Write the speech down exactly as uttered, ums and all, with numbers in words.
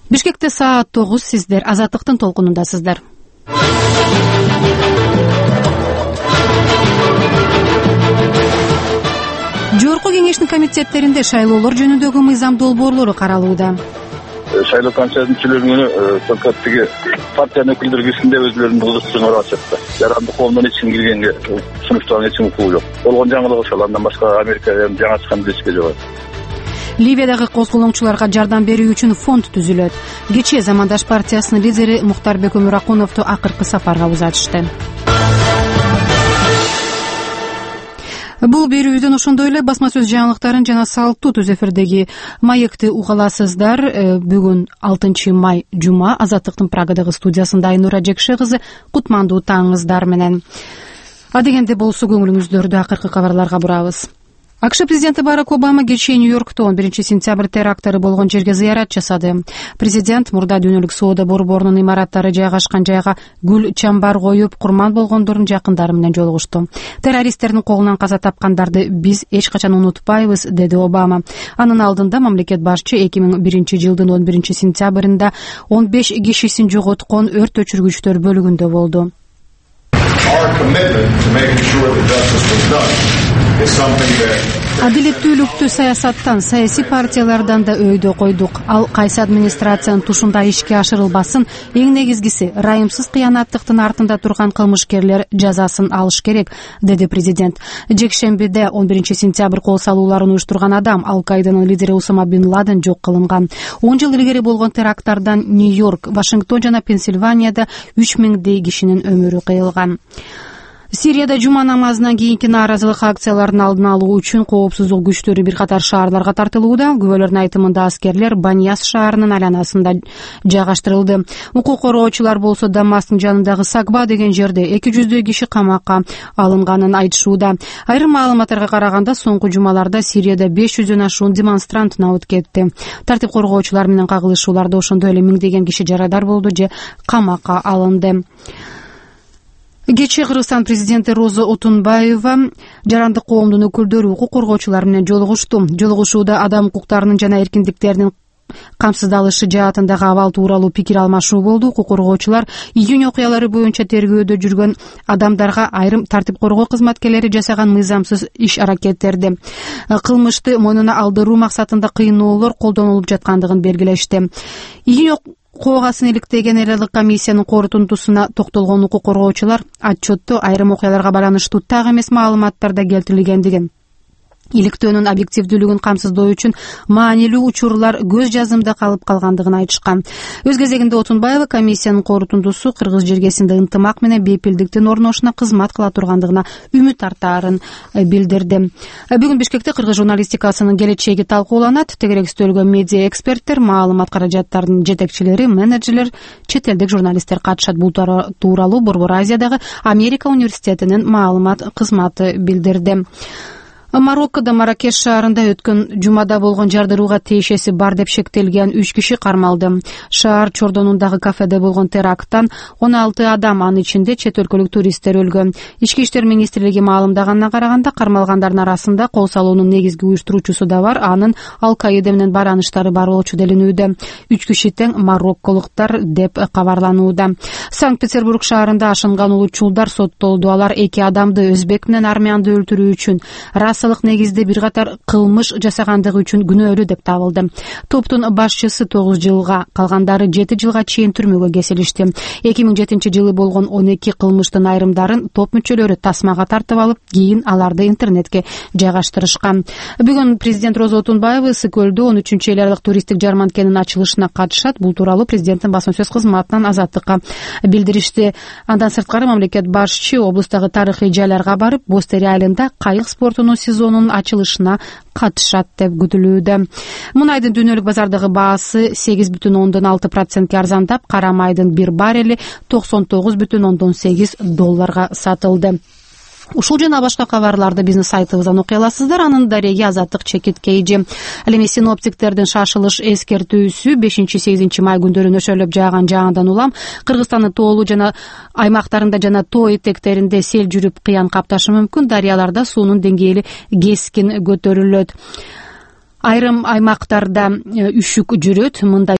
Бишкекте саат тогуз, сиздер Азаттыктын толкунундасыздар. Жогорку кеңештин комитеттеринде шайлоолор жөнүндөгү мыйзам долбоорлору каралууда. Шайлоо комиссиянын мүчөлөрүнө только тиги партиянын өкүлдөрү кирсинде өзүлөрүнүн кызыкчылыгын ачыкты. Жарандык коомдон эч ким киргенге сунуштаган эч ким укугу жок. Болгон жаңылык ошол, андан башка Америкадан жаңы чыккан билесизге жок. Ливиядагы козголоңчуларга жардам берүү үчүн фонд түзүлөт. Кечээ Замандаш партиясынын лидери Мухтарбек Өмүракуновду акыркы сапарга узатышты. Бул берүүдөн ошондой эле басма сөз жаңылыктарын жана салттуу түз эфирдеги маекти уга аласыздар. Бүгүн алтынчы май жума. Азаттыктын Прагадагы студиясында Айнура Жекше кызы, кутмандуу таңыңыздар менен. Адегенде болсо көңүлүңүздөрдү акыркы кабарларга бурабыз. АКШ президенти Барак Обама кечээ Нью-Йоркто он биринчи сентябрь теракттары болгон жерге зыярат жасады. Президент мурда дүйнөлүк соода борборунун имараттары жайгашкан жайга гүл чамбар коюп, курман болгондордун жакындары менен жолугушту. Террористтердин колунан каза тапкандарды биз эч качан унутпайбыз, деди Обама. Анын алдында мамлекет башчы эки миң биринчи жылдын он биринчи сентябрында он беш кишисин жоготкон өрт өчүргүчтөр бөлүгүндө болду. Адилеттүүлүктү саясаттан, саясий партиялардан да өйдө койдук. Ал кайсы администрациянын тушунда ишке ашырылбасын, эң негизгиси ырайымсыз кыянаттыктын артында турган кылмышкерлер жазасын алыш керек, деди президент. Жекшембиде он биринчи сентябрь кол салууларын уюштурган адам, Ал-Каиданын лидери Усама бин Ладен жок кылынган. он жыл илгери болгон теракттардан Нью-Йорк, Вашингтон жана Пенсильванияда үч миңдей кишинин өмүрү кыйылган. Сирияда жума намазынан кийинки нааразылык акцияларын алдын алуу үчүн коопсуздук күчтөрү бир катар шаарларга тартылууда. Күбөлөрдүн айтымында аскерлер Баньяс шаарынын айланасында жайгаштырылды. Укук коргоочулар болсо Дамастын жанындагы Сагба деген жерде эки жүздөй киши камакка алынганын айтышууда. Айрым маалыматтарга караганда соңку жумаларда Сирияда беш жүздөн ашуун демонстрант набыт кетти. Тартип коргоочулар менен кагылышууларда ошондой эле миңдеген киши жарадар болду же камакка алынды. Кечээ Кыргызстан президенти Роза Отунбаева жарандык коомдун өкүлдөрү укук коргоочулар менен жолугушту. Жолугушууда адам укуктарынын жана эркиндиктеринин камсыздалышы жаатындагы абал тууралуу пикир алмашуу болду. Укук коргоочулар июнь окуялары боюнча тергөөдө жүргөн адамдарга айрым тартип коргоо кызматкерлери жасаган мыйзамсыз иш аракеттерди, кылмышты мойнуна алдыруу максатында кыйноолор колдонулуп жаткандыгын белгилешти. Июнь Коогасын иликтеген эл аралык комиссиянын корутундусуна токтолгон укук коргоочулар отчетту айрым окуяларга байланыштуу так эмес маалыматтар да келтирилгендигин, иликтөөнүн объективдүүлүгүн камсыздоо үчүн маанилүү учурлар көз жазымда калып калгандыгын айтышкан. Өз кезегинде Отунбаева комиссиянын корутундусу кыргыз жергесинде ынтымак менен бейпилдиктин орношуна кызмат кыла тургандыгына үмүт артаарын билдирди. Бүгүн Бишкекте кыргыз журналистикасынын келечеги талкууланат. Тегерек стөлгө медиа эксперттер, маалымат каражаттарынын жетекчилери, менеджерлер, чет элдик журналисттер катышат. Бул тууралуу Борбор Азиядагы Америка университетинин маалымат кызматы билдирди. Мароккодо Маракеш шаарында өткөн жумада болгон жардырууга тиешеси бар деп шектелген үч киши кармалды. Шаар чордонундагы кафеде болгон теракттан он алты адам, анын ичинде чет өлкөлүк туристтер өлгөн. Ички иштер министрлиги маалымдаганына караганда, кармалгандардын арасында кол салуунун негизги уюштуруучусу да бар, анын Ал-Каида менен байланыштары бар болчу делинүүдө. Үч киши тең марокколуктар деп кабарланууда. Санкт-Петербург шаарында ашынган улутчулдар соттолду. Алар эки адамды, өзбек менен армянды өлтүрүү үчүн негизде бир катар кылмыш жасагандыгы үчүн күнөөлүү деп табылды. Топтун башчысы тогуз жылга, калгандары жети жылга чейин түрмөгө кесилишти. эки миң жетинчи жылы болгон он эки кылмыштын айрымдарын топ мүчөлөрү тасмага тартып алып, кийин аларды интернетке жайгаштырышкан. Бүгүн президент Роза Отунбаева Ысык көлдө он үчүнчү эл аралык туристтик жарманкенин ачылышына катышат. Бул тууралуу президенттин басма сөз кызматынан Азаттыкка билдиришти. Андан сырткары мамлекет башчы облустагы тарыхый жайларга барып, Бостери айылында кайык спортунун сезонунун ачылышына катышат деп күтүлүүдө. Мунайдын дүйнөлүк базардагы баасы сегиз бүтүн ондон алты процентке арзандап, кара майдын бир баррели токсон тогуз бүтүн ондон сегиз долларга сатылды. Ушул жана башка кабарларды бизнес сайтыбыздан окуй аласыздар. Анын дареги Азаттык чекит кейжи. Ал эми синоптиктердин шашылыш эскертүүсү бешинчи сегизинчи май күндөрү нөшөрлөп жааган жаандан улам Кыргызстандын тоолуу жана аймактарында жана тоо этектеринде сел жүрүп кыян капташы мүмкүн. Дарыяларда суунун деңгээли кескин көтөрүлөт. Айрым аймактарда үшүк жүрөт. Мында